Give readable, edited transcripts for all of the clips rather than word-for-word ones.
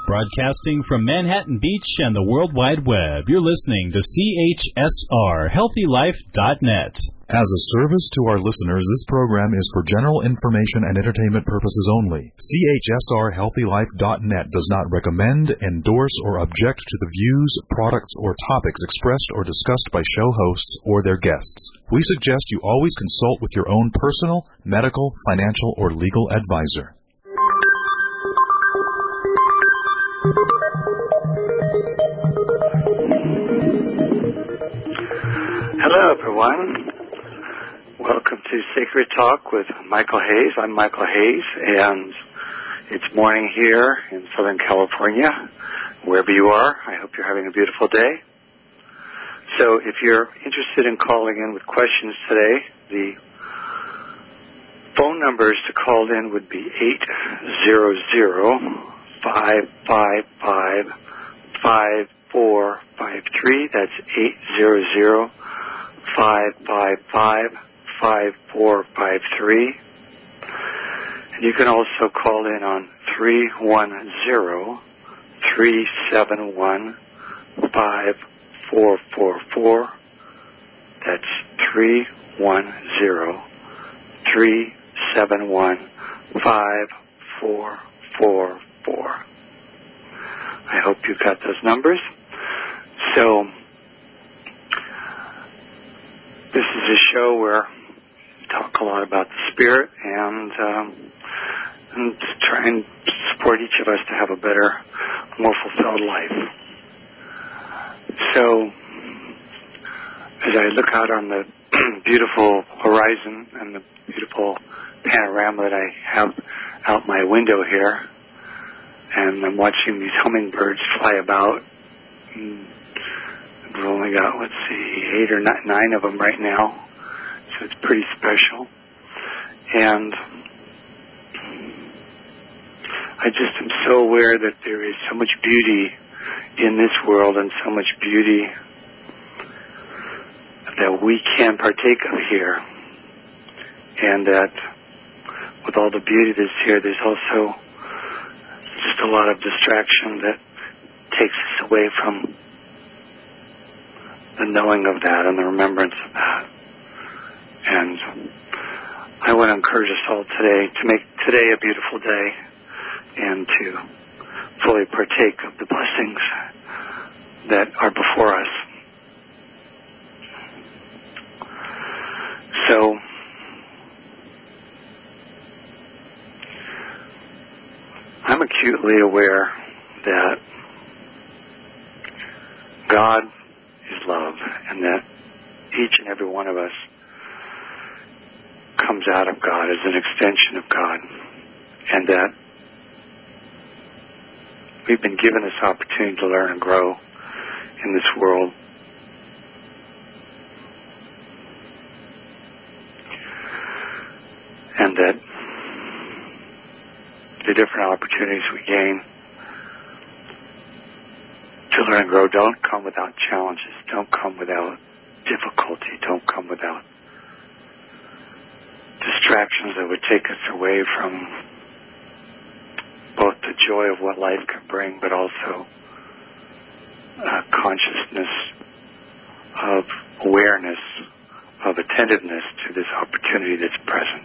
Broadcasting from Manhattan Beach and the World Wide Web, you're listening to CHSR, HealthyLife.net. As a service to our listeners, this program is for general information and entertainment purposes only. CHSR, HealthyLife.net does not recommend, endorse, or object to the views, products, or topics expressed or discussed by show hosts or their guests. We suggest you always consult with your own personal, medical, financial, or legal advisor. Hello, everyone. Welcome to Sacred Talk with Michael Hayes. I'm Michael Hayes, and it's morning here in Southern California. Wherever you are, I hope you're having a beautiful day. So if you're interested in calling in with questions today, the phone numbers to call in would be 800-555-5453. That's 800-555-5453. And you can also call in on 310-371-5444. That's 310-371-5444. I hope you got those numbers. So, this is a show where we talk a lot about the spirit and try and support each of us to have a better, more fulfilled life. So, as I look out on the beautiful horizon and the beautiful panorama that I have out my window here, and I'm watching these hummingbirds fly about. We've only got, 8 or 9 of them right now, so it's pretty special. And I just am so aware that there is so much beauty in this world and so much beauty that we can partake of here. And that with all the beauty that's here, there's also just a lot of distraction that takes us away from the knowing of that and the remembrance of that. And I want to encourage us all today to make today a beautiful day and to fully partake of the blessings that are before us. So, I'm acutely aware that God is love, and that each and every one of us comes out of God as an extension of God, and that we've been given this opportunity to learn and grow in this world. And that the different opportunities we gain to learn and grow don't come without challenges, don't come without difficulty, don't come without distractions that would take us away from both the joy of what life can bring, but also consciousness of awareness, of attentiveness to this opportunity that's present.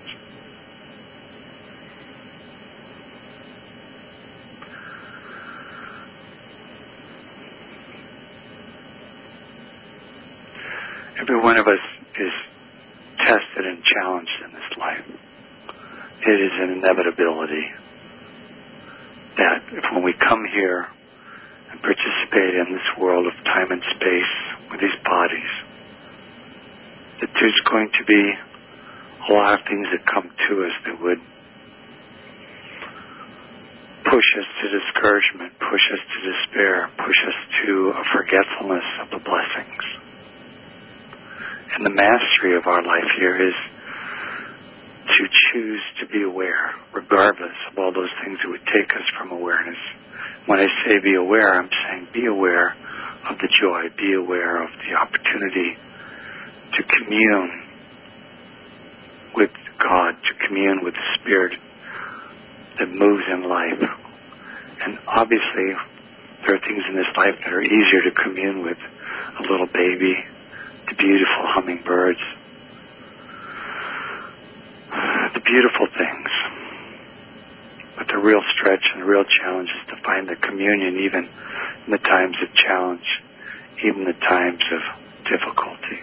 Every one of us is tested and challenged in this life. It is an inevitability that when we come here and participate in this world of time and space with these bodies, that there's going to be a lot of things that come to us that would push us to discouragement, push us to despair, push us to a forgetfulness of the blessings. And the mastery of our life here is to choose to be aware, regardless of all those things that would take us from awareness. When I say be aware, I'm saying be aware of the joy, be aware of the opportunity to commune with God, to commune with the Spirit that moves in life, and obviously, there are things in this life that are easier to commune with. A little baby, the beautiful hummingbirds, the beautiful things. But the real stretch and the real challenge is to find the communion even in the times of challenge, even the times of difficulty.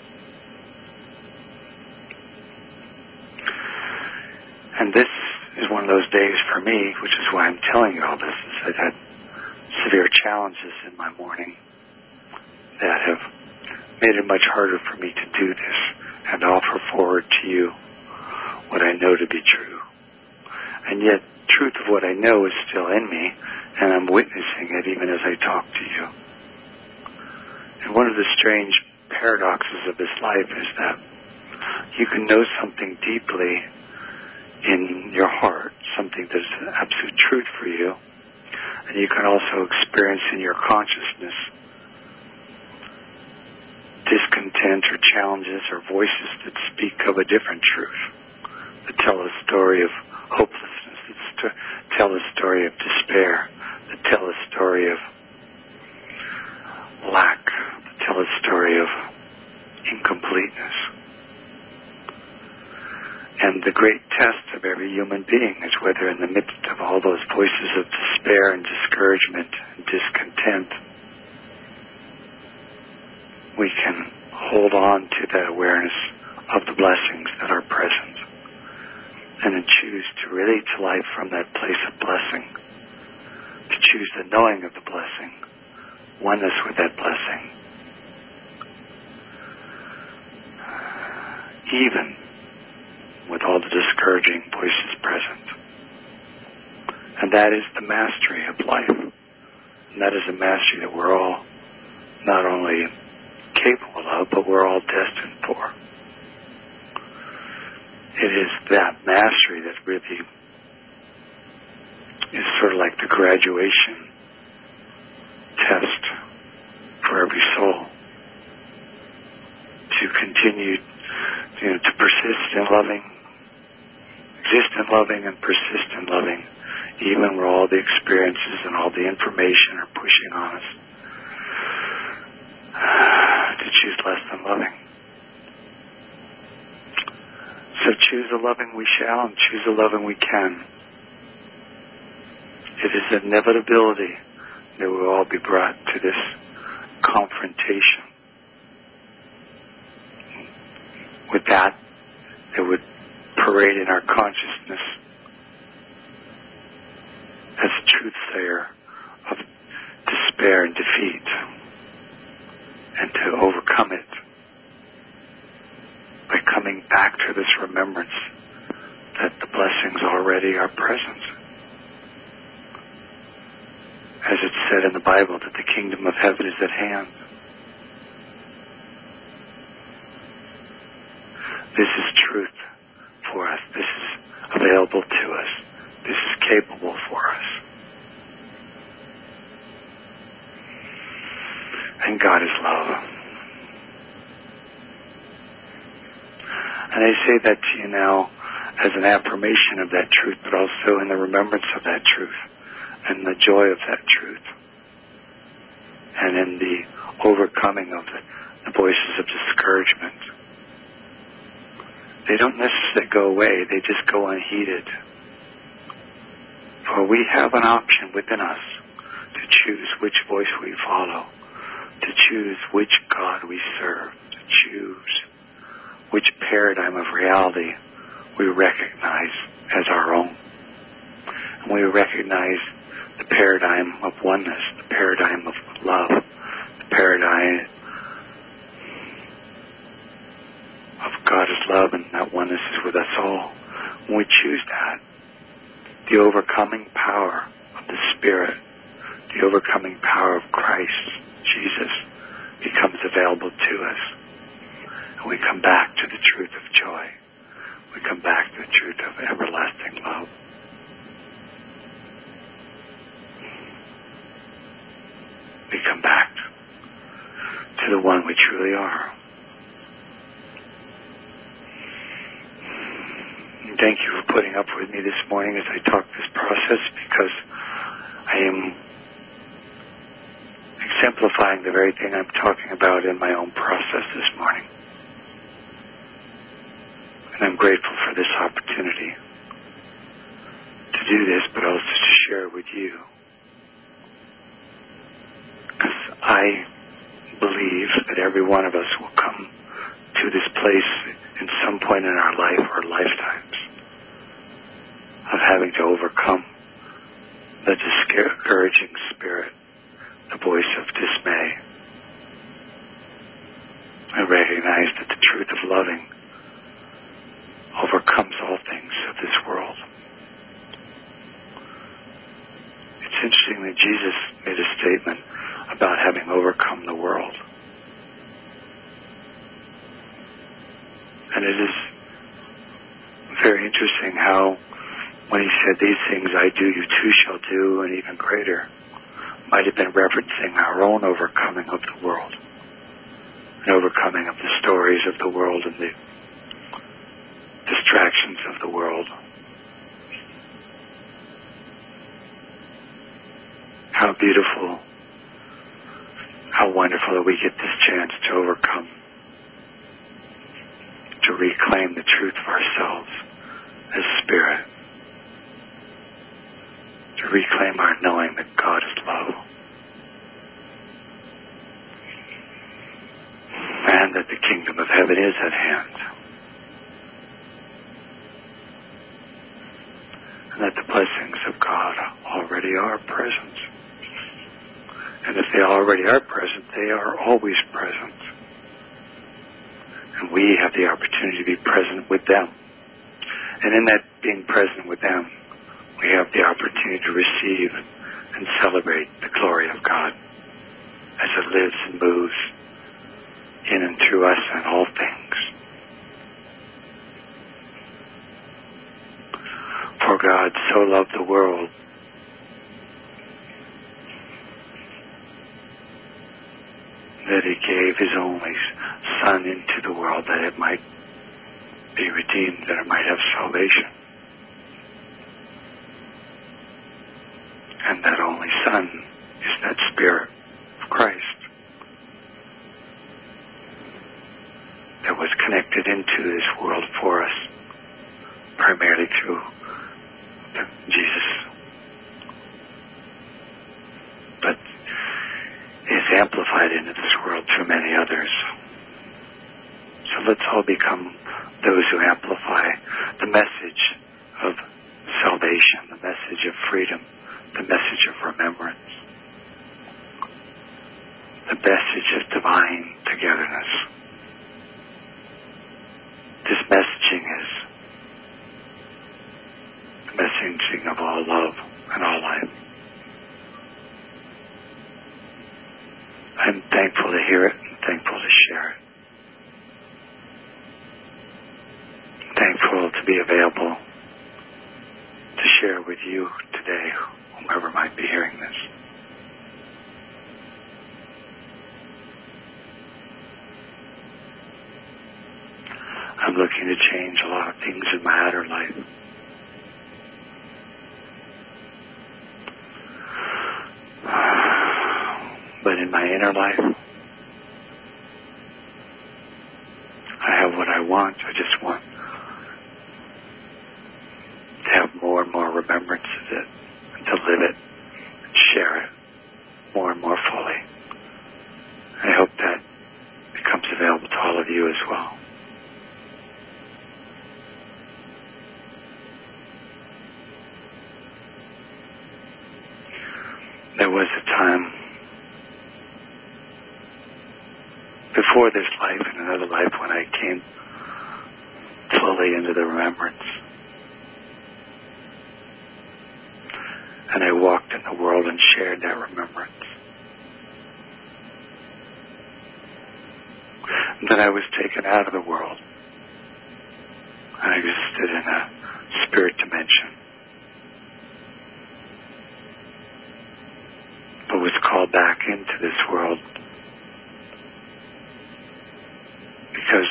And this is one of those days for me, which is why I'm telling you all this, is I've had severe challenges in my morning that have made it much harder for me to do this and offer forward to you what I know to be true. And yet, truth of what I know is still in me, and I'm witnessing it even as I talk to you. And one of the strange paradoxes of this life is that you can know something deeply in your heart, something that's absolute truth for you, and you can also experience in your consciousness discontent or challenges or voices that speak of a different truth, that tell a story of hopelessness, that tell a story of despair, that tell a story of lack, that tell a story of incompleteness. And the great test of every human being is whether in the midst of all those voices of despair and discouragement and discontent, we can hold on to that awareness of the blessings that are present and then choose to relate to life from that place of blessing, to choose the knowing of the blessing, oneness with that blessing, even with all the discouraging voices present. And that is the mastery of life. And that is a mastery that we're all not only capable of, but we're all destined for. It is that mastery that really is sort of like the graduation test for every soul. To continue, to persist in loving, exist in loving and persist in loving, even where all the experiences and all the information are pushing on us to choose less than loving. So choose the loving we shall and choose the loving we can. It is an inevitability that we'll all be brought to this confrontation with that would parade in our consciousness as a truth sayer of despair and defeat, and to overcome it by coming back to this remembrance that the blessings already are present. As it's said in the Bible, that the kingdom of heaven is at hand. This is truth for us. This is available to us. This is capable for us. And God is love. And I say that to you now as an affirmation of that truth, but also in the remembrance of that truth and the joy of that truth, and in the overcoming of the voices of discouragement. They don't necessarily go away, they just go unheeded. For we have an option within us to choose which voice we follow, to choose which God we serve, to choose which paradigm of reality we recognize as our own. And we recognize the paradigm of oneness, the paradigm of love, the paradigm of God is love, and that oneness is with us all. When we choose that, the overcoming power of the Spirit, the overcoming power of Christ, Jesus, becomes available to us. And we come back to the truth of joy. We come back to the truth of everlasting love. We come back to the one we truly are. And thank you for putting up with me this morning as I talk this process, because I am exemplifying the very thing I'm talking about in my own process this morning. And I'm grateful for this opportunity to do this, but also to share with you. Because I believe that every one of us will come to this place in some point in our life or lifetimes of having to overcome the discouraging spirit, the voice of dismay, and recognize that the truth of loving overcomes all things of this world. It's interesting that Jesus made a statement about having overcome the world. And it is very interesting how when he said, "These things I do, you too shall do, and even greater," might have been referencing our own overcoming of the world, an overcoming of the stories of the world and the distractions of the world. How beautiful, how wonderful that we get this chance to overcome, to reclaim the truth of ourselves as spirit, to reclaim our knowing that God is love, and that the kingdom of heaven is at hand, and that the blessings of God already are present. And if they already are present, they are always present. And we have the opportunity to be present with them. And in that being present with them, we have the opportunity to receive and celebrate the glory of God as it lives and moves in and through us and all things. For God so loved the world that he gave his only Son into the world that it might be redeemed, that it might have salvation. And that only Son is that Spirit of Christ that was connected into this world for us, primarily through Jesus, but is amplified into this world through many others. So let's all become those who amplify the message of salvation, the message of freedom, the message of remembrance, the message of divine togetherness. This messaging is the messaging of all love and all life. I'm thankful to hear it and thankful to share it. Thankful to be available to share with you today, whomever might be hearing this. I'm looking to change a lot of things in my outer life. But in my inner life, I have what I want. I just want to have more and more remembrance of it, and to live it, and share it more and more fully. I hope that becomes available to all of you as well. There was a time before this life and another life when I came fully into the remembrance. And I walked in the world and shared that remembrance. And then I was taken out of the world. I existed in a spirit dimension, but was called back into this world because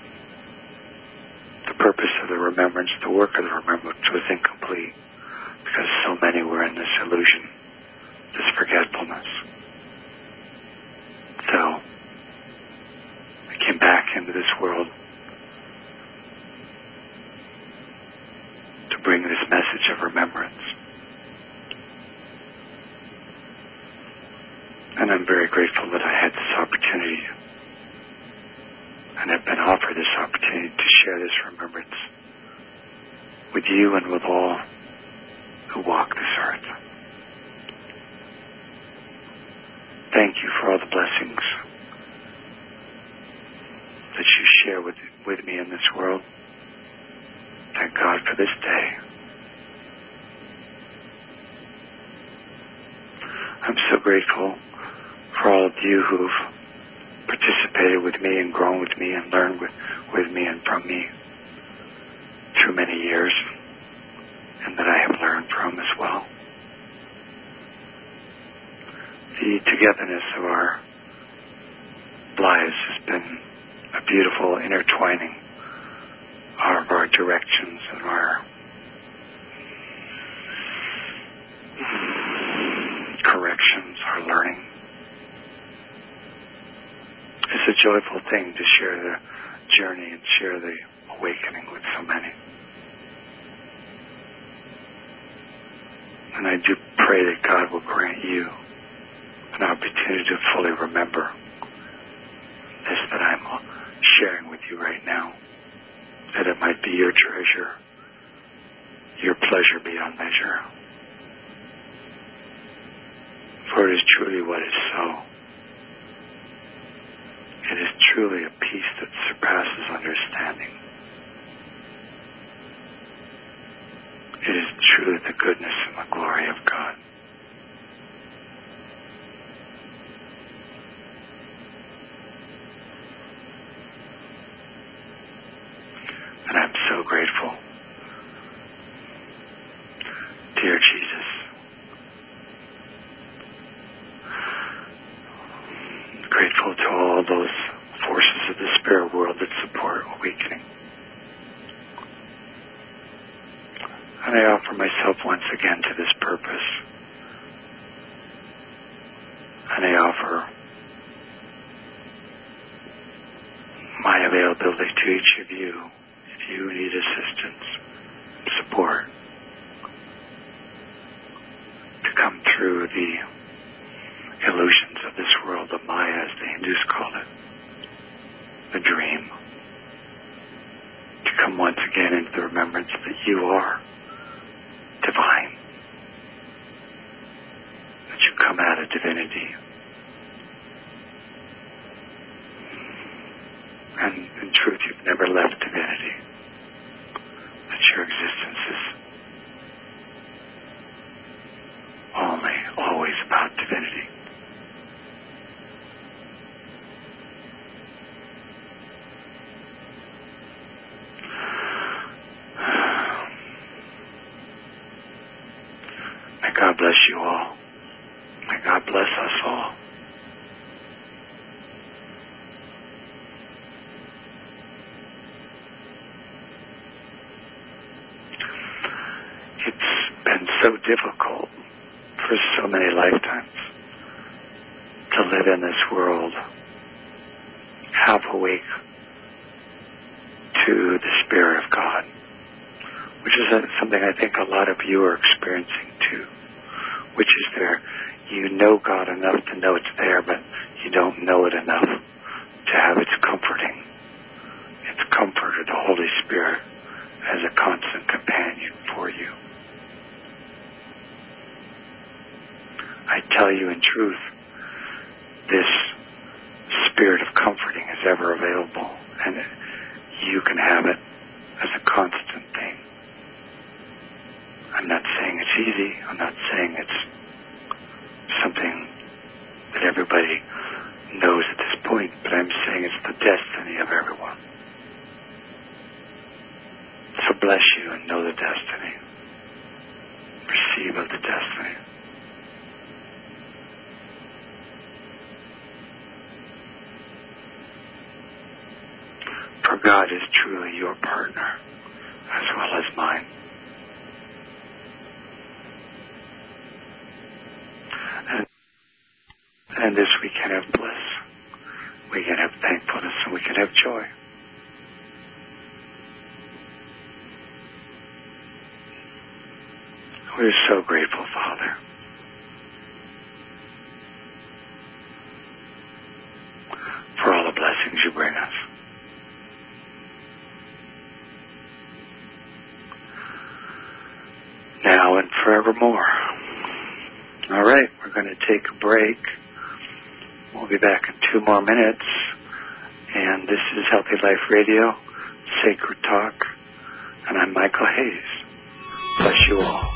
the purpose of the remembrance, the work of the remembrance was incomplete, because so many were in this illusion, this forgetfulness. world to bring this message of remembrance. And I'm very grateful that I had this opportunity and have been offered this opportunity to share this remembrance with you and with all who walk this earth. Thank you for all the blessings that you share with me in this world. Thank God for this day. I'm so grateful for all of you who've participated with me and grown with me and learned with me and from me through many years, and that I have learned from as well. The togetherness of our lives has been a beautiful intertwining of our directions and our corrections, our learning. It's a joyful thing to share the journey and share the awakening with so many. And I do pray that God will grant you an opportunity to fully remember this that I'm sharing with you right now, that it might be your treasure, your pleasure beyond measure. For it is truly what is so. It is truly a peace that surpasses understanding. It is truly the goodness and the glory of God. And I'm so grateful, dear Jesus. Grateful to all those forces of the spirit world that support awakening. And I offer myself once again to this purpose. And I offer my availability to each of you if you need assistance, support, to come through the illusions of this world, the Maya, as the Hindus call it, the dream, to come once again into the remembrance that you are divine, that you come out of divinity, and in truth you've never left divinity, that your existence is always about divinity. May God bless you all. May God bless us all. It's been so difficult for so many lifetimes to live in this world, half awake to the Spirit of God, which is something I think a lot of you are experiencing too, which is there. You know God enough to know it's there, but you don't know it enough to have its comforting, its comfort of the Holy Spirit as a constant companion for you. I tell you in truth, this spirit of comforting is ever available, and you can have it as a constant thing. I'm not saying it's easy. I'm not saying it's something that everybody knows at this point, but I'm saying it's the destiny of everyone. So bless you and know the destiny. Receive of the destiny. For God is truly your partner as well as mine. And this we can have bliss, we can have thankfulness, and we can have joy. We're so grateful, Father. For all the blessings you bring us. Now and forevermore. All right, we're going to take a break. We'll be back in 2 more minutes. And this is Healthy Life Radio, Sacred Talk. And I'm Michael Hayes. Bless you all.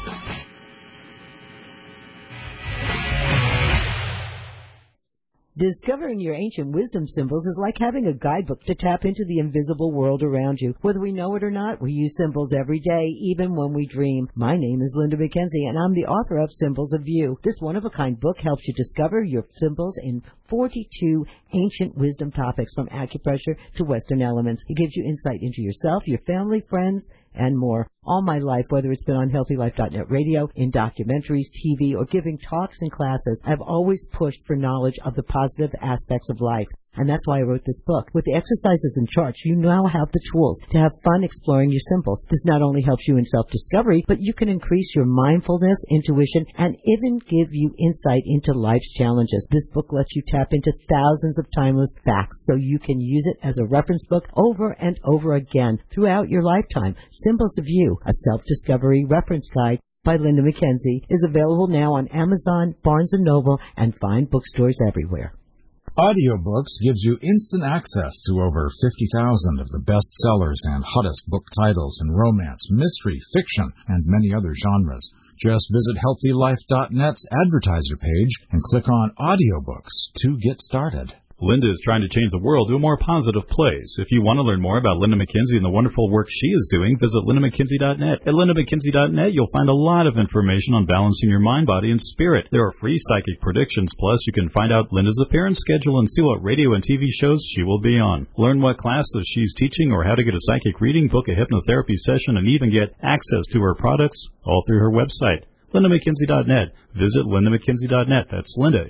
Discovering your ancient wisdom symbols is like having a guidebook to tap into the invisible world around you. Whether we know it or not, we use symbols every day, even when we dream. My name is Linda McKenzie, and I'm the author of Symbols of You. This one-of-a-kind book helps you discover your symbols in 42 ancient wisdom topics, from acupressure to Western elements. It gives you insight into yourself, your family, friends, and more. All my life, whether it's been on HealthyLife.net radio, in documentaries, TV, or giving talks and classes, I've always pushed for knowledge of the positive aspects of life. And that's why I wrote this book. With the exercises and charts, you now have the tools to have fun exploring your symbols. This not only helps you in self-discovery, but you can increase your mindfulness, intuition, and even give you insight into life's challenges. This book lets you tap into thousands of timeless facts, so you can use it as a reference book over and over again throughout your lifetime. Symbols of You, a self-discovery reference guide by Linda McKenzie, is available now on Amazon, Barnes & Noble, and fine bookstores everywhere. Audiobooks gives you instant access to over 50,000 of the best sellers and hottest book titles in romance, mystery, fiction, and many other genres. Just visit HealthyLife.net's advertiser page and click on Audiobooks to get started. Linda is trying to change the world to a more positive place. If you want to learn more about Linda McKenzie and the wonderful work she is doing, visit LindaMcKenzie.net. At LindaMcKenzie.net, you'll find a lot of information on balancing your mind, body, and spirit. There are free psychic predictions. Plus, you can find out Linda's appearance schedule and see what radio and TV shows she will be on. Learn what classes she's teaching or how to get a psychic reading, book a hypnotherapy session, and even get access to her products, all through her website. LindaMcKenzie.net. Visit LindaMcKenzie.net. That's Linda,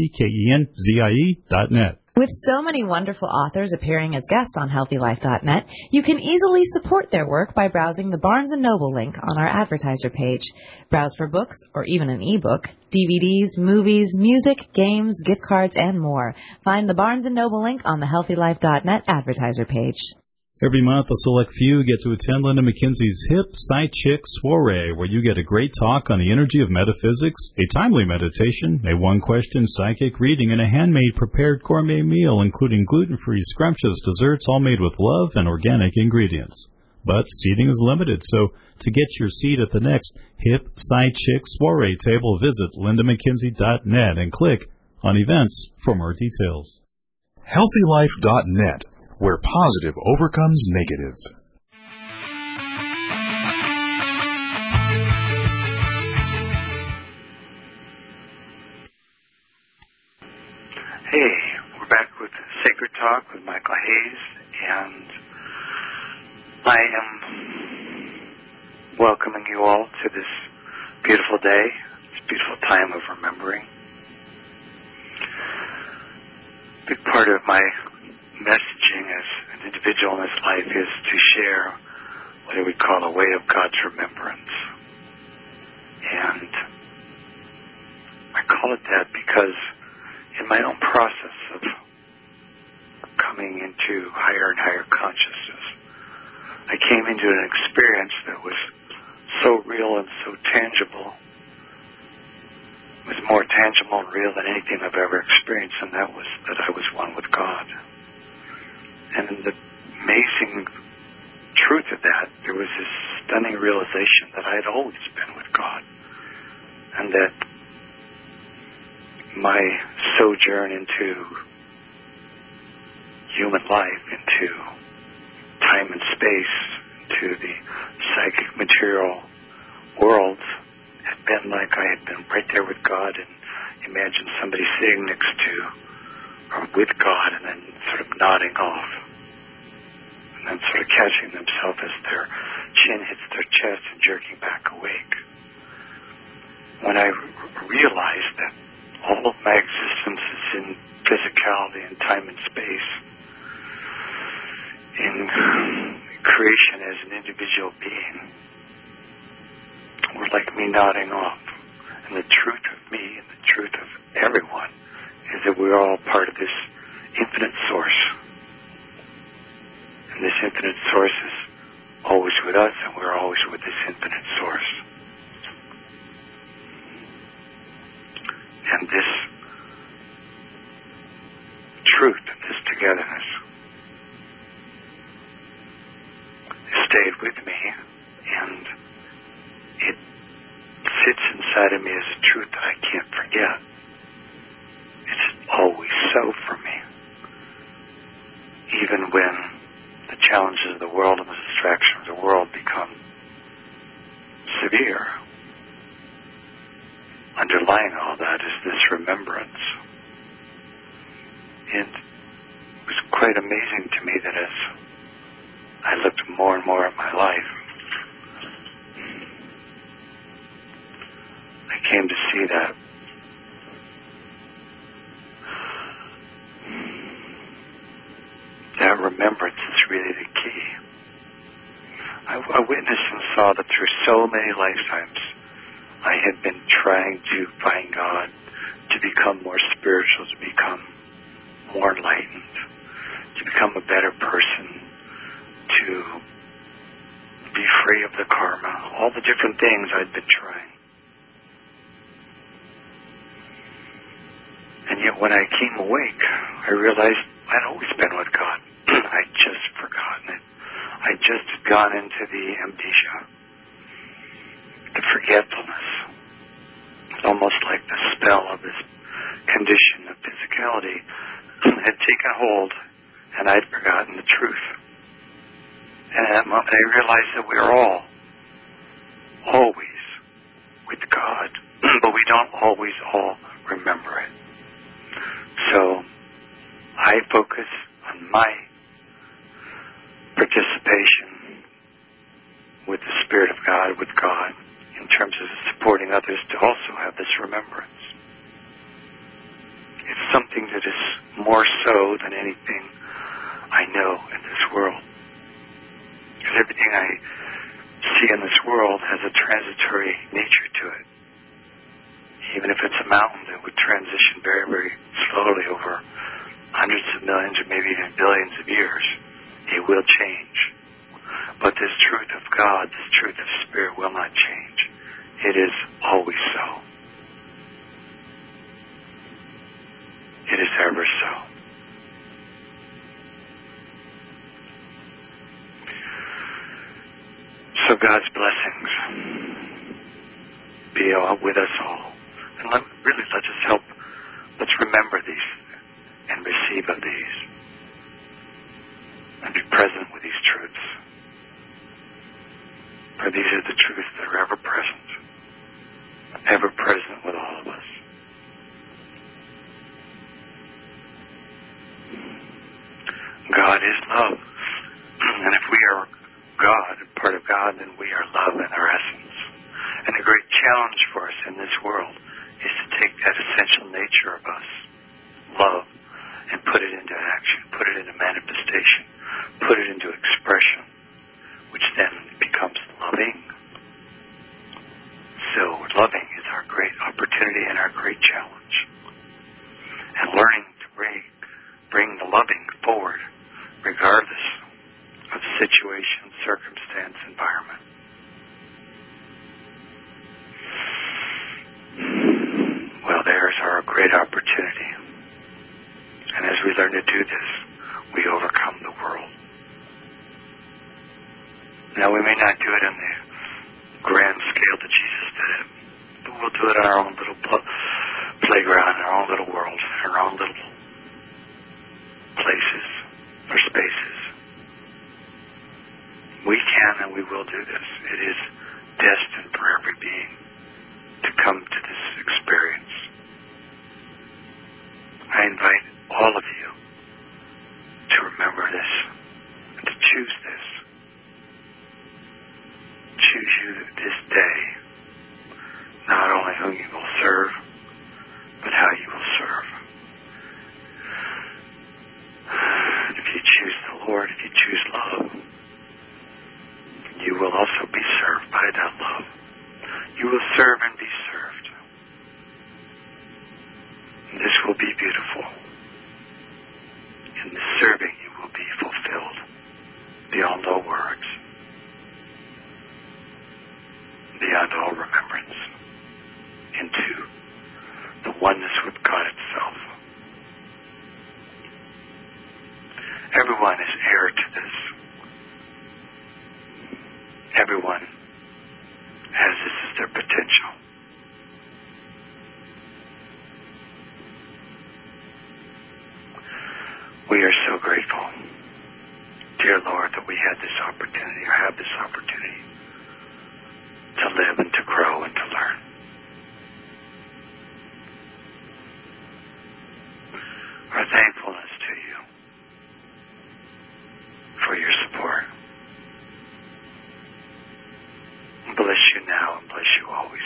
McKenzie.net. With so many wonderful authors appearing as guests on HealthyLife.net, you can easily support their work by browsing the Barnes & Noble link on our advertiser page. Browse for books or even an ebook, DVDs, movies, music, games, gift cards, and more. Find the Barnes & Noble link on the HealthyLife.net advertiser page. Every month, a select few get to attend Linda McKenzie's Hip Psy Chick Soiree, where you get a great talk on the energy of metaphysics, a timely meditation, a one-question psychic reading, and a handmade prepared gourmet meal, including gluten-free, scrumptious desserts, all made with love and organic ingredients. But seating is limited, so to get your seat at the next Hip Psy Chick Soiree table, visit LindaMcKenzie.net and click on Events for more details. HealthyLife.net, where positive overcomes negative. Hey, we're back with Sacred Talk with Michael Hayes, and I am welcoming you all to this beautiful day, this beautiful time of remembering. A big part of my messaging as an individual in this life is to share what I would call a way of God's remembrance. And I call it that because in my own process of coming into higher and higher consciousness, I came into an experience that was so real and so tangible. It was more tangible and real than anything I've ever experienced, and that was that I was one with God. And in the amazing truth of that, there was this stunning realization that I had always been with God, and that my sojourn into human life, into time and space, into the psychic material world, had been like I had been right there with God, and imagine somebody sitting next to or with God and then sort of nodding off, and then sort of catching themselves as their chin hits their chest and jerking back awake. When I realized that all of my existence is in physicality and time and space, in creation as an individual being, Or like me nodding off. And the truth of me and the truth of everyone is that we're all part of this infinite source. And this infinite source is always with us, and we're always with this infinite source. And this truth, this togetherness, stayed with me, and it sits inside of me as a truth that I can't forget. It's always so for me. Even when the challenges of the world and the distractions of the world become severe, underlying all that is this remembrance. And it was quite amazing to me that as I looked more and more at my life, I came to see that remembrance is really the key. I witnessed and saw that through so many lifetimes I had been trying to find God, to become more spiritual, to become more enlightened, to become a better person, to be free of the karma, all the different things I'd been trying. And yet when I came awake, I realized I'd always been with God. I'd just forgotten it. I'd just gone into the amnesia, the forgetfulness. It's almost like the spell of this condition of physicality had taken hold, and I'd forgotten the truth. And at that moment I realized that we are all always with God, but we don't always all remember it. So I focus on my participation with the Spirit of God, with God, in terms of supporting others to also have this remembrance. It's something that is more so than anything I know in this world. Because everything I see in this world has a transitory nature to it. Even if it's a mountain that would transition very, very slowly over hundreds of millions or maybe even billions of years, it will change. But this truth of God, this truth of Spirit will not change. It is always so. It is ever so. So God's blessings be with us all. And let's help. Let's remember these and receive of these. And be present with these truths. For these are the truths that are ever present with all of us. God is love. And if we are God, part of God, then we are love in our essence. And the great challenge for us in this world is to take that essential nature of us, love, and put it into action, put it into manifestation, put it into expression, which then becomes loving. So loving is our great opportunity and our great challenge. And learning to bring the loving forward, regardless of situation, circumstance, environment. Well, there's our great opportunity. And as we learn to do this, we overcome the world. Now, we may not do it on the grand scale that Jesus did it, but we'll do it on our own little playground, in our own little world, in our own little places or spaces. We can and we will do this. It is destined for every being to come to this experience. I invite all of you to remember this and to choose this. Choose you this day, not only whom you will serve, but how you will serve. And if you choose the Lord, if you choose love, you will also be served by that love. You will serve and be served. And this will be beautiful. In the serving, you will be fulfilled beyond all words, beyond all remembrance, into the oneness with God itself. Everyone is heir to this. Everyone has this as their potential. We are so grateful, dear Lord, that we had this opportunity, or have this opportunity, to live and to grow and to learn. Our thankfulness to you for your support. Bless you now and bless you always.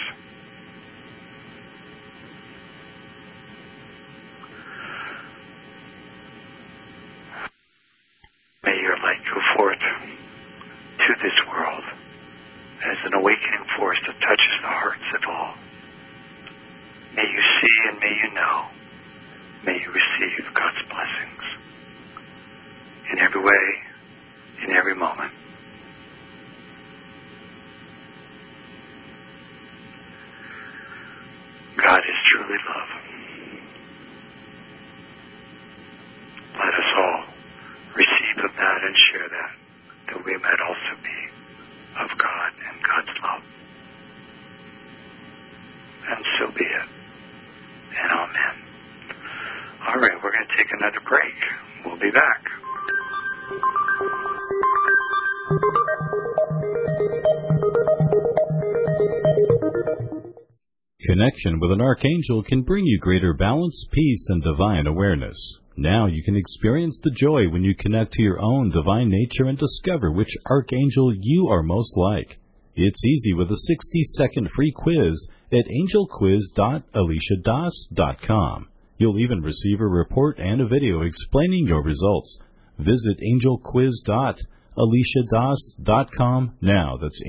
May your light go forth to this world as an awakening force that touches the hearts of all. May you see and may you know. May you receive God's blessings in every way, in every moment. God is truly love. Let us all receive of that and share that we might also be of God and God's love. And so be it. And amen. All right, we're going to take another break. We'll be back. Connection with an archangel can bring you greater balance, peace, and divine awareness. Now you can experience the joy when you connect to your own divine nature and discover which archangel you are most like. It's easy with a 60-second free quiz at angelquiz.aliciadas.com. You'll even receive a report and a video explaining your results. Visit angelquiz.aliciadas.com now. That's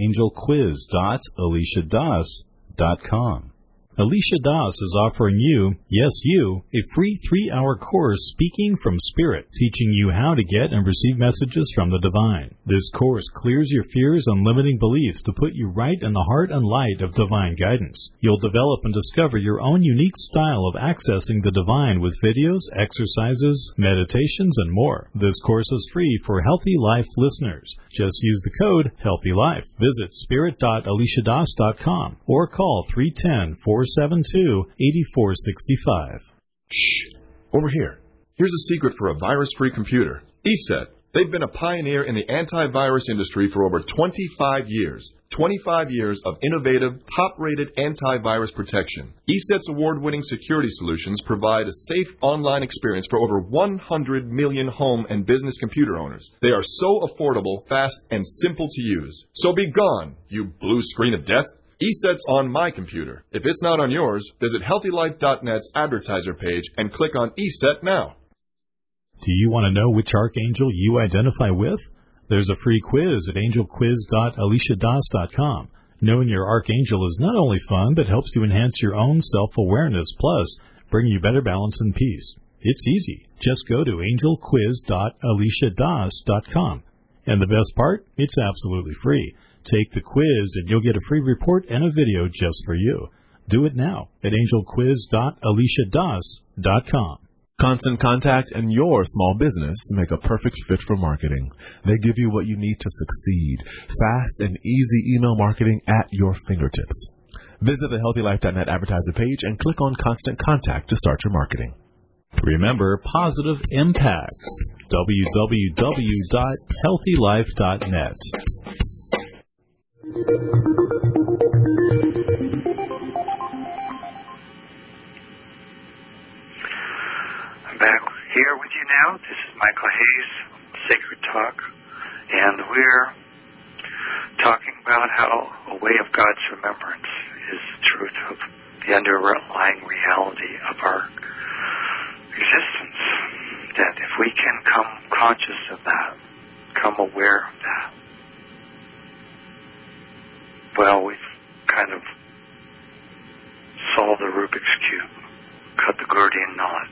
angelquiz.aliciadas.com. Alicia Das is offering you, yes you, a free 3-hour course Speaking from Spirit, teaching you how to get and receive messages from the divine. This course clears your fears and limiting beliefs to put you right in the heart and light of divine guidance. You'll develop and discover your own unique style of accessing the divine with videos, exercises, meditations, and more. This course is free for Healthy Life listeners. Just use the code HEALTHYLIFE. Visit spirit.aliciadas.com or call 310-472-8465. Shh! Over here. Here's a secret for a virus-free computer. ESET. They've been a pioneer in the antivirus industry for over 25 years. 25 years of innovative, top-rated antivirus protection. ESET's award-winning security solutions provide a safe online experience for over 100 million home and business computer owners. They are so affordable, fast, and simple to use. So be gone, you blue screen of death. ESET's on my computer. If it's not on yours, visit HealthyLife.net's advertiser page and click on ESET now. Do you want to know which archangel you identify with? There's a free quiz at angelquiz.aliciadas.com. Knowing your archangel is not only fun, but helps you enhance your own self-awareness, plus bring you better balance and peace. It's easy. Just go to angelquiz.aliciadas.com. And the best part? It's absolutely free. Take the quiz and you'll get a free report and a video just for you. Do it now at angelquiz.aliciadas.com. Constant Contact and your small business make a perfect fit for marketing. They give you what you need to succeed. Fast and easy email marketing at your fingertips. Visit the HealthyLife.net advertiser page and click on Constant Contact to start your marketing. Remember Positive Impact. www.healthylife.net. I'm back here with you now. This is Michael Hayes, Sacred Talk, and we're talking about how a way of God's remembrance is the truth of the underlying reality of our existence. That if we can come conscious of that, come aware of that, well, we've kind of solve the Rubik's Cube, cut the Gordian knot,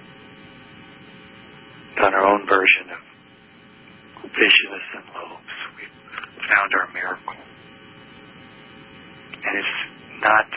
done our own version of fishes and loaves. We found our miracle. And it's not...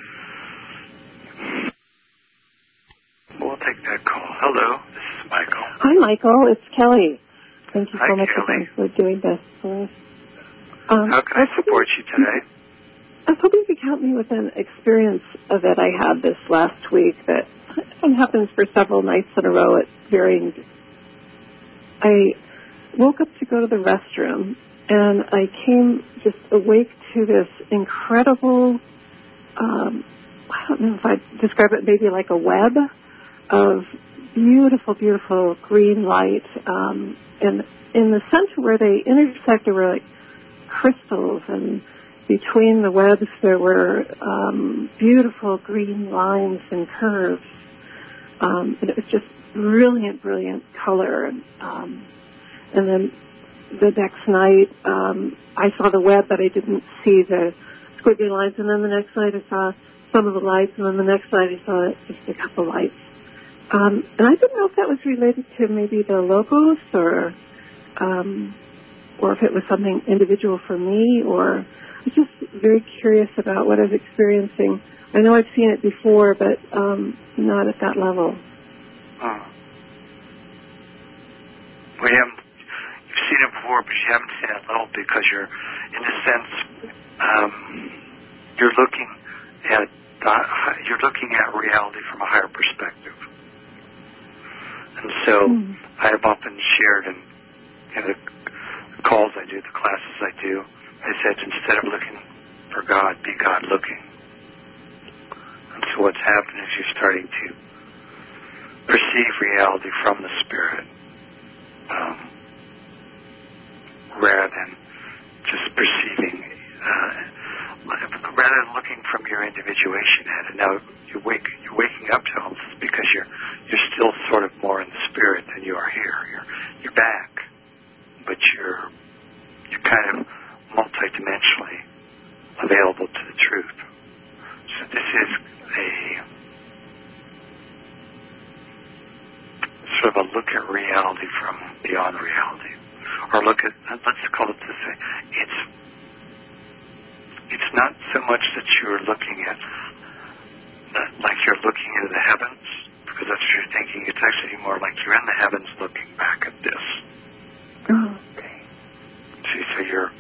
We'll take that call. Hello, this is Michael. Hi, Michael. It's Kelly. Thank you so much Kelly. for doing this for us. How can I support you today? I was hoping you could help me with an experience that I had this last week that happens for several nights in a row at varying... I woke up to go to the restroom, and I came just awake to this incredible, I don't know if I'd describe it, maybe like a web of beautiful, beautiful green light. And in the center where they intersect, there were like crystals, and between the webs there were beautiful green lines and curves. And it was just brilliant, brilliant color. And then the next night, I saw the web, but I didn't see the squiggly lines. And then the next night, I saw some of the lights. And then the next night, I saw just a couple lights. And I didn't know if that was related to maybe the logos, or if it was something individual for me, or I was just very curious about what I was experiencing. I know I've seen it before, but not at that level. You've seen it before, but you haven't seen it level because you're, in a sense, you're looking at reality from a higher perspective. And so I have often shared in the calls I do, the classes I do, I said, instead of looking for God, be God looking. And so what's happening is you're starting to perceive reality from the Spirit, rather than just perceiving, rather than looking from your individuation at it. Now you're waking up to all this because you're still sort of more in the Spirit than you are here. You're back, but you're kind of multidimensionally available to the truth. So this is a sort of a look at reality from beyond reality. Or look at, let's call it this way, it's not so much that you're looking at, like you're looking into the heavens, because that's what you're thinking. It's actually more like you're in the heavens looking back at this. Oh, okay. See, so you're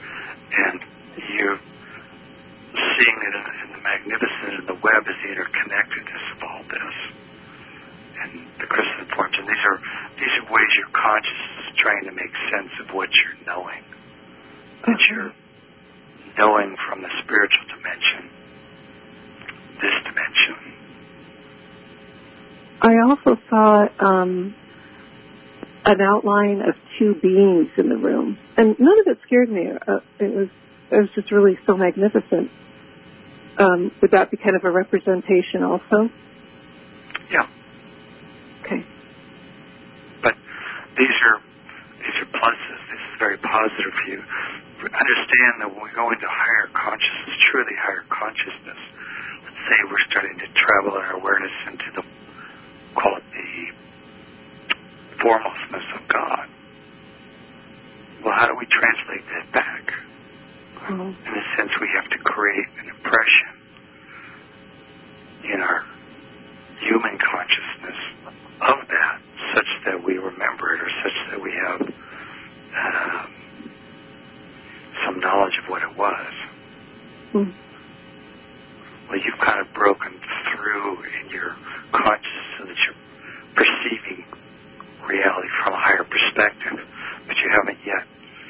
seeing it in the magnificence, and the web is the interconnectedness of all this, and the crystalline forms. And these are ways your consciousness is trying to make sense of what you're knowing. That you're knowing from the spiritual dimension, this dimension. I also saw an outline of two beings in the room, and none of it scared me. It was just really so magnificent. Would that be kind of a representation also? Yeah. Okay. But these are pluses. This is very positive for you. Understand that when we go into higher consciousness, truly higher consciousness, let's say we're starting to travel in our awareness into the, call it the formlessness of God. Well, how do we translate that back? In a sense, we have to create an impression in our human consciousness of that, such that we remember it, or such that we have some knowledge of what it was. Well, you've kind of broken through in your consciousness so that you're perceiving reality from a higher perspective, but you haven't yet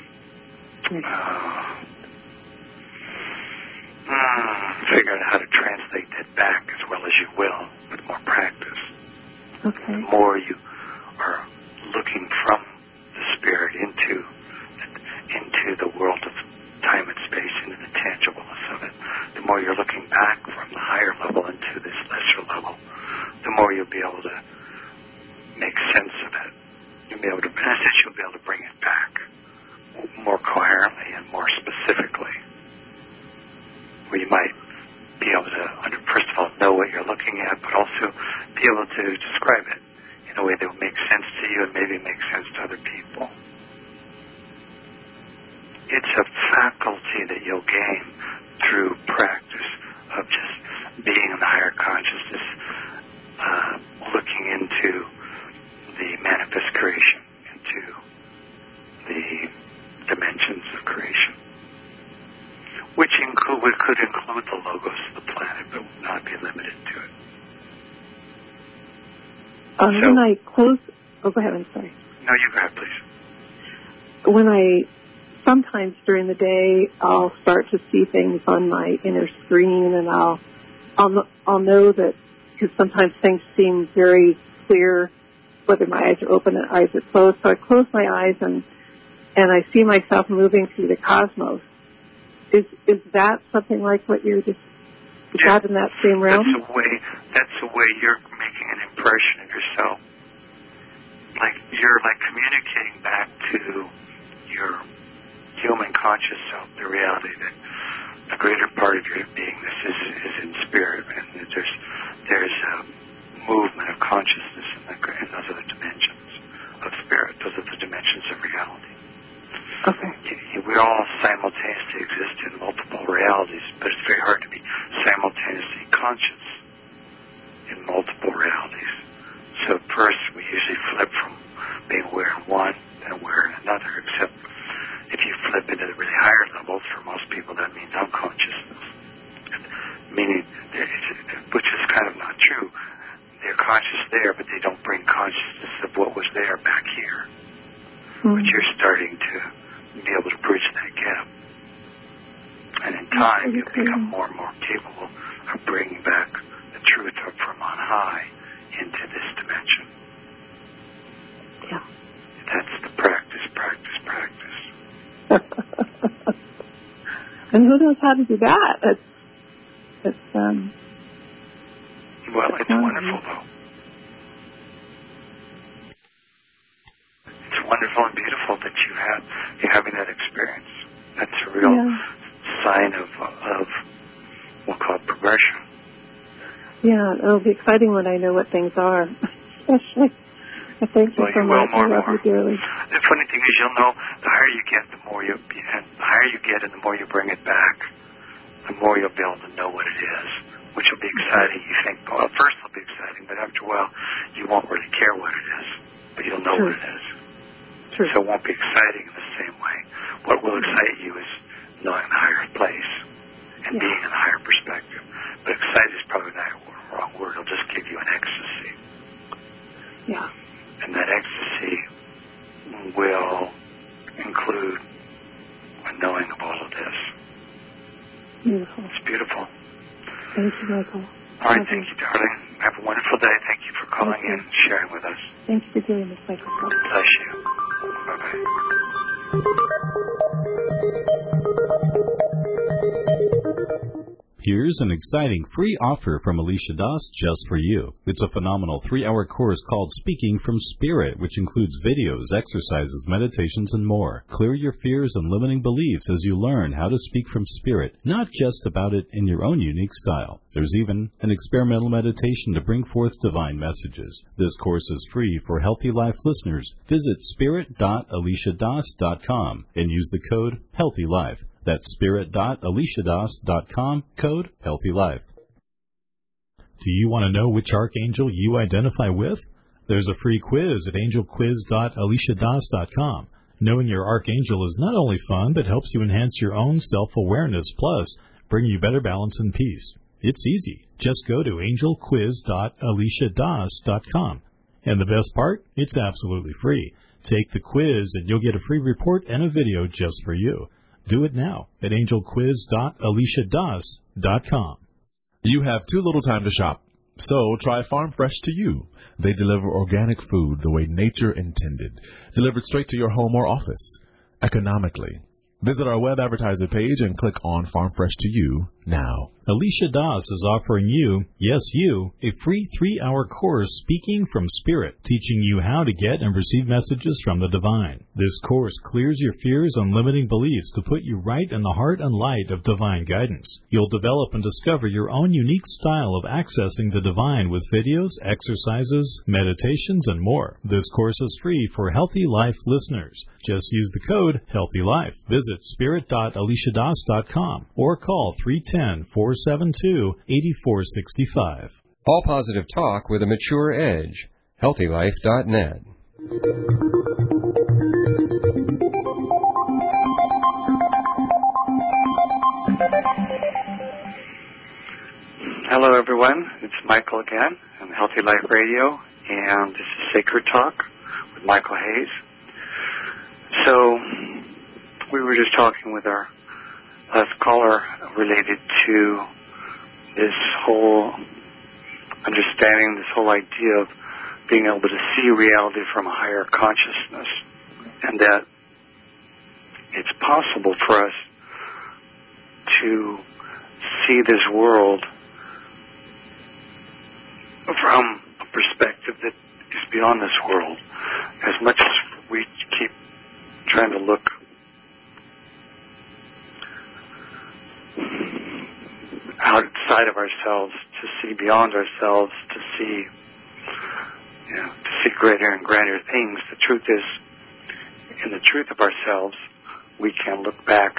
figured out how to translate that back as well as you will with more practice. Okay. The more you are looking from the Spirit into the world of time and space, into the tangibleness of it, the more you're looking back from the higher level into this lesser level, the more you'll be able to make sense of it. You'll be able to, in a sense, you'll be able to bring it back more coherently and more specifically. Where you might be able to, first of all, know what you're looking at, but also be able to describe it in a way that will make sense to you and maybe make sense to other people. It's a faculty that you'll gain through practice of just being in the higher consciousness, looking into the manifest creation, into the dimensions of creation, which could include the logos of the planet, but will not be limited to it. When I close... Oh, go ahead, I'm sorry. No, you go ahead, please. When sometimes during the day, I'll start to see things on my inner screen, and I'll know that, because sometimes things seem very clear, whether my eyes are open or eyes are closed. So I close my eyes and I see myself moving through the cosmos. Is that something like what you're just... Is that in that same realm? That's the way you're making an impression of yourself. Like you're communicating back to your human conscious self, the reality that the greater part of your beingness is in spirit, and there's a movement of consciousness in those other dimensions of spirit. Those are the dimensions of reality. Okay. We all simultaneously exist in multiple realities, but it's very hard to be simultaneously conscious in multiple realities. So first, we usually flip from being aware in one and aware in another, except if you flip into the really higher levels, for most people that means unconsciousness, meaning, which is kind of not true. They're conscious there, but they don't bring consciousness of what was there back here. Mm-hmm. But you're starting to be able to bridge that gap. And in time, you'll become more and more capable of bringing back the truth up from on high into this dimension. Yeah. That's the practice. And who knows how to do that? It's well, it's wonderful, though. It's wonderful and beautiful that you're having that experience. That's a real sign of we'll call it progression. Yeah, it'll be exciting when I know what things are, especially. Thank you so much. I love you dearly. The funny thing is, you'll know the higher you get, the more and the more you bring it back, the more you'll be able to know what it is, which will be exciting. You think, well, at first it'll be exciting, but after a while, you won't really care what it is, but you'll know what it is. True. So it won't be exciting in the same way. What will excite you is knowing the higher place and being in a higher perspective. But excited is probably not the wrong word. It'll just give you an ecstasy. Yeah. And that ecstasy will include a knowing of all of this. Beautiful. It's beautiful. Thank you, Michael. All right, thank you, darling. Have a wonderful day. Thank you for calling in and sharing with us. Thank you for doing this, Michael. Bless you. Bye-bye. Here's an exciting free offer from Alicia Das just for you. It's a phenomenal 3-hour course called Speaking from Spirit, which includes videos, exercises, meditations, and more. Clear your fears and limiting beliefs as you learn how to speak from spirit, not just about it in your own unique style. There's even an experimental meditation to bring forth divine messages. This course is free for Healthy Life listeners. Visit spirit.aliciadas.com and use the code HEALTHYLIFE. That's spirit.aliciadas.com, code HEALTHYLIFE. Do you want to know which archangel you identify with? There's a free quiz at angelquiz.aliciadas.com. Knowing your archangel is not only fun, but helps you enhance your own self-awareness, plus bring you better balance and peace. It's easy. Just go to angelquiz.aliciadas.com. And the best part? It's absolutely free. Take the quiz and you'll get a free report and a video just for you. Do it now at angelquiz.aliciadas.com. You have too little time to shop, so try Farm Fresh to You. They deliver organic food the way nature intended, delivered straight to your home or office, economically. Visit our web advertiser page and click on Farm Fresh to You now. Alicia Das is offering you, yes you, a free 3-hour course, Speaking from Spirit, teaching you how to get and receive messages from the divine. This course clears your fears and limiting beliefs to put you right in the heart and light of divine guidance. You'll develop and discover your own unique style of accessing the divine with videos, exercises, meditations, and more. This course is free for Healthy Life listeners. Just use the code HEALTHYLIFE. Visit spirit.aliciadas.com or call 310-472-8465. All positive talk with a mature edge. HealthyLife.net. Hello, everyone. It's Michael again on Healthy Life Radio, and this is Sacred Talk with Michael Hayes. So, we were just talking with our last caller related to this whole understanding, this whole idea of being able to see reality from a higher consciousness, and that it's possible for us to see this world from a perspective that is beyond this world. As much as we keep trying to look outside of ourselves, to see beyond ourselves, to see greater and greater things, the truth is, in the truth of ourselves, we can look back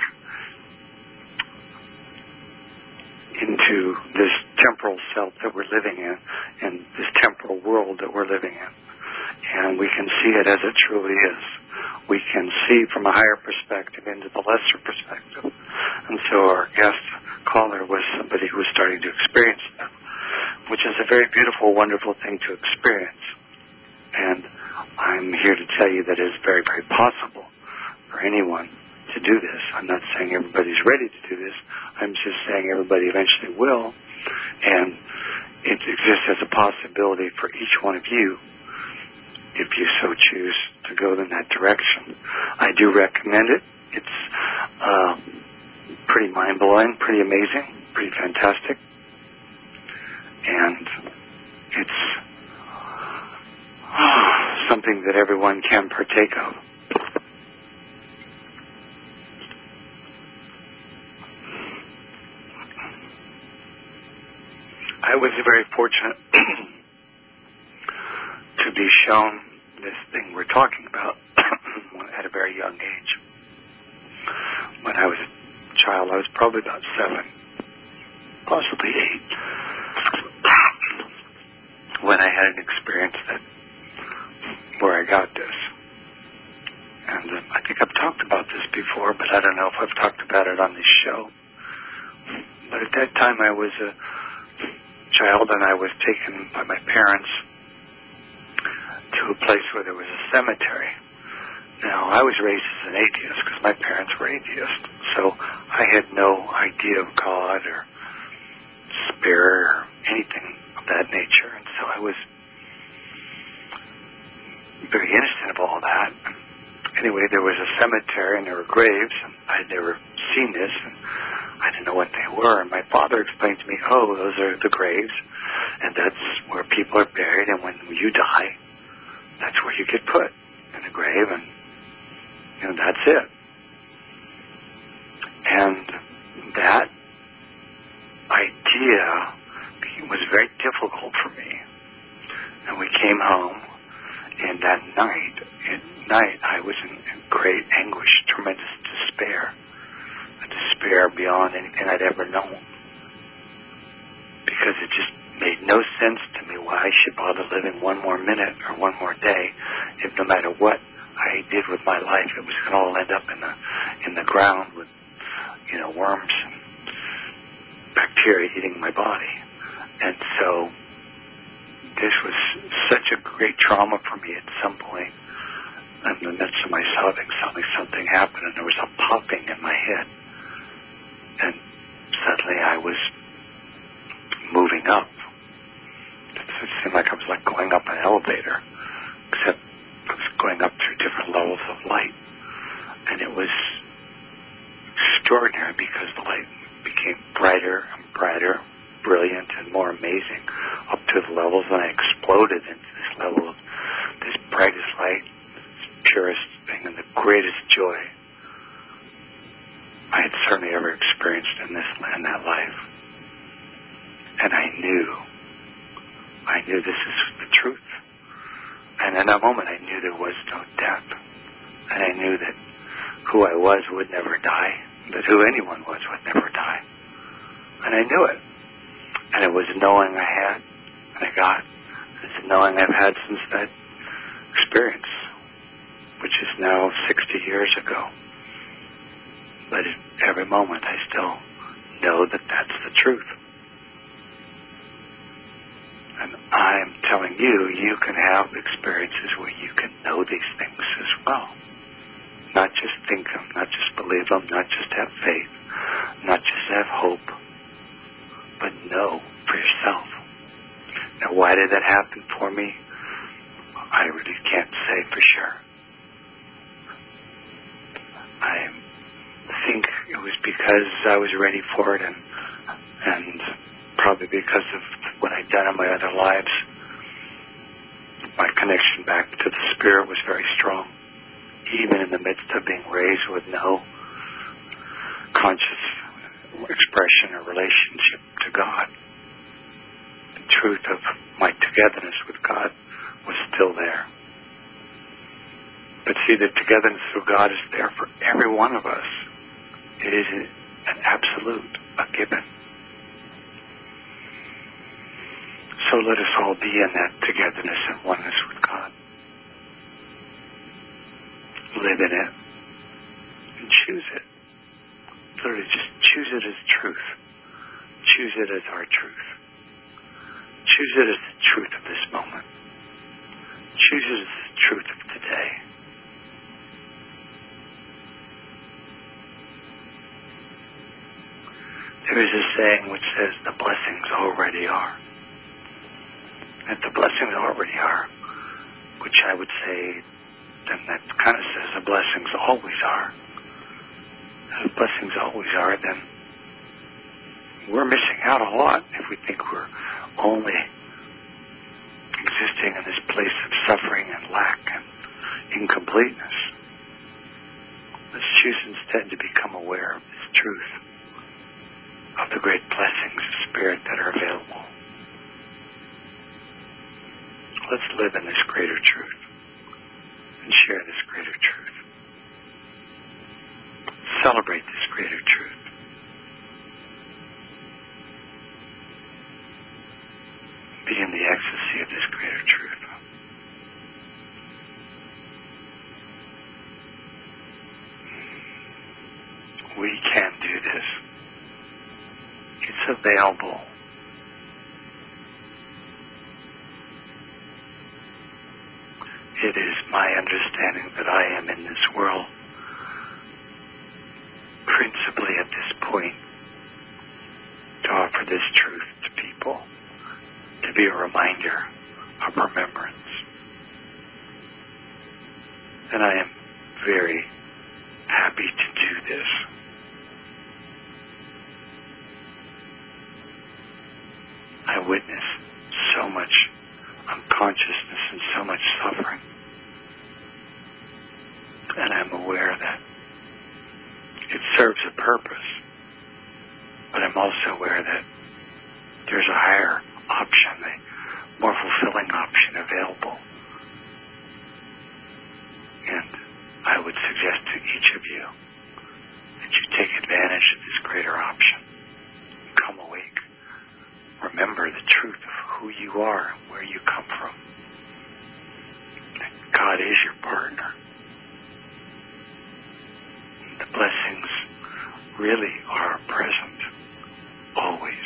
into this temporal self that we're living in, and this temporal world that we're living in. And we can see it as it truly is. We can see from a higher perspective into the lesser perspective. And so our guest caller was somebody who was starting to experience that, which is a very beautiful, wonderful thing to experience. And I'm here to tell you that it is very, very possible for anyone to do this. I'm not saying everybody's ready to do this. I'm just saying everybody eventually will. And it exists as a possibility for each one of you if you so choose to go in that direction. I do recommend it. It's pretty mind-blowing, pretty amazing, pretty fantastic. And it's something that everyone can partake of. I was very fortunate to be shown this thing we're talking about at a very young age. When I was a child, I was probably about 7, possibly 8, when I had an experience where I got this. And I think I've talked about this before, but I don't know if I've talked about it on this show. But at that time, I was a child, and I was taken by my parents to a place where there was a cemetery. Now, I was raised as an atheist because my parents were atheists, so I had no idea of God or spirit or anything of that nature, and so I was very innocent of all that. Anyway, there was a cemetery, and there were graves, and I'd never seen this, and I didn't know what they were, and my father explained to me, oh, those are the graves, and that's where people are buried, and when you die, that's where you get put, in a grave, and that's it. And that idea was very difficult for me. And we came home, and that night I was in great anguish, tremendous despair, a despair beyond anything I'd ever known. Because it just made no sense to me why I should bother living one more minute or one more day if no matter what I did with my life, it was going to all end up in the ground with, worms and bacteria eating my body. And so this was such a great trauma for me at some point. In the midst of my sobbing, suddenly something happened, and there was a popping in my head. And suddenly I was moving up. It seemed like I was going up an elevator, except I was going up through different levels of light. And it was extraordinary because the light became became brighter and brighter, brilliant and more amazing, up to the levels when I exploded into this level of this brightest light, this purest thing, and the greatest joy I had certainly ever experienced in that life. And I knew this is the truth. And in that moment I knew there was no death. And I knew that who I was would never die, that who anyone was would never die. And I knew it. And it was a knowing I had, and I got. It's a knowing I've had since that experience, which is now 60 years ago. But at every moment I still know that that's the truth. And I'm telling you, you can have experiences where you can know these things as well. Not just think them, not just believe them, not just have faith, not just have hope, but know for yourself. Now, why did that happen for me? I really can't say for sure. I think it was because I was ready for it, and probably because of what I'd done in my other lives. My connection back to the Spirit was very strong, even in the midst of being raised with no conscious expression or relationship to God. The truth of my togetherness with God was still there. But see, the togetherness with God is there for every one of us. It is an absolute, a given. So let us all be in that togetherness and oneness with God. Live in it and choose it. Literally just choose it as truth. Choose it as our truth. Choose it as the truth of this moment. Choose it as the truth of today. There is a saying which says the blessings already are. And the blessings already are, which I would say, then that kind of says the blessings always are. If the blessings always are, then we're missing out a lot if we think we're only existing in this place of suffering and lack and incompleteness. Let's choose instead to become aware of this truth, of the great blessings of Spirit that are available. Let's live in this greater truth and share this greater truth. Celebrate this greater truth. Be in the ecstasy of this greater truth. We can do this. It's available. It is my understanding that I am in this world principally at this point to offer this truth to people, to be a reminder of remembrance. And I am very happy to do this. I witness so much unconsciousness and so much suffering. And I'm aware that it serves a purpose. But I'm also aware that there's a higher option, a more fulfilling option available. And I would suggest to each of you that you take advantage of this greater option. Come awake. Remember the truth of who you are and where you come from. That God is your partner. The blessings really are present, always.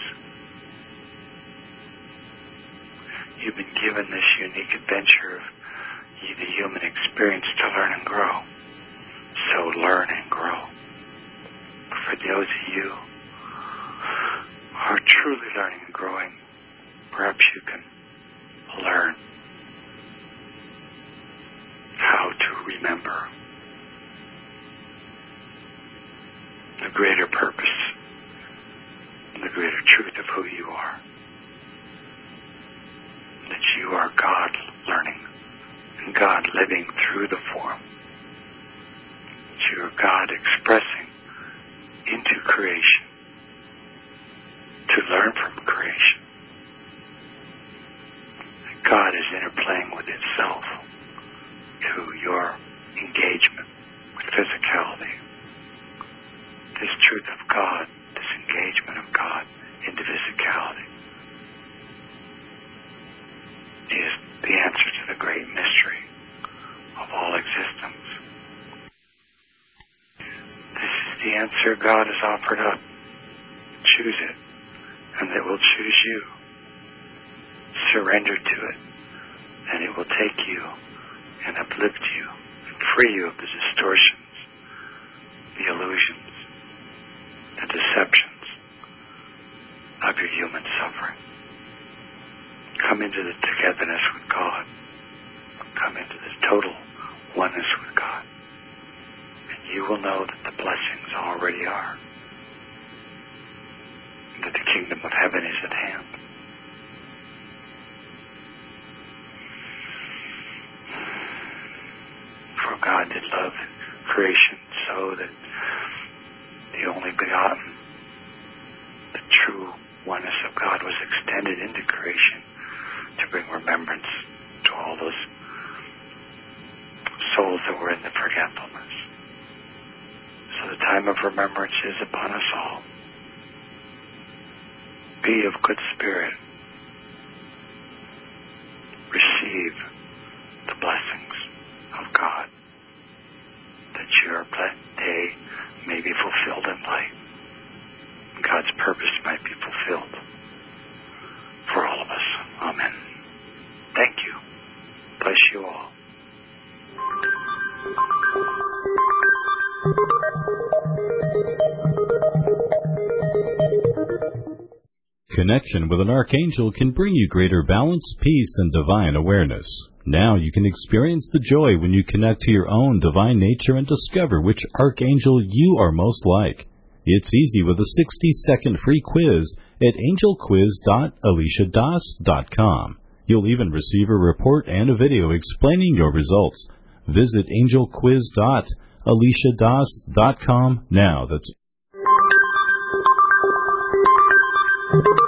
You've been given this unique adventure of the human experience to learn and grow. So learn and grow. For those of you who are truly learning and growing, perhaps you can learn how to remember the greater purpose who you are. That you are God learning and God living through the form. That you are God expressing into creation to learn from creation. That God is interplaying with itself through your engagement with physicality. This truth of God, this engagement of God into physicality, is the answer to the great mystery of all existence. This is the answer God has offered up. Choose it, and it will choose you. Surrender to it, and it will take you and uplift you and free you of the distortions, the illusions, the deceptions of your human suffering. Come into the togetherness with God. Come into the total oneness with God. And you will know that the blessings already are. That the kingdom of heaven is at hand. For God did love creation so that the only begotten, the true oneness of God, was extended into creation to bring remembrance to all those souls that were in the forgetfulness. So the time of remembrance is upon us all. Be of good spirit. Receive the blessings of God, that your day may be fulfilled in light. God's purpose might be fulfilled for all of us. Amen. Thank you. Bless you all. Connection with an archangel can bring you greater balance, peace, and divine awareness. Now you can experience the joy when you connect to your own divine nature and discover which archangel you are most like. It's easy with a 60-second free quiz at angelquiz.aliciadas.com. You'll even receive a report and a video explaining your results. Visit angelquiz.aliciadas.com now. That's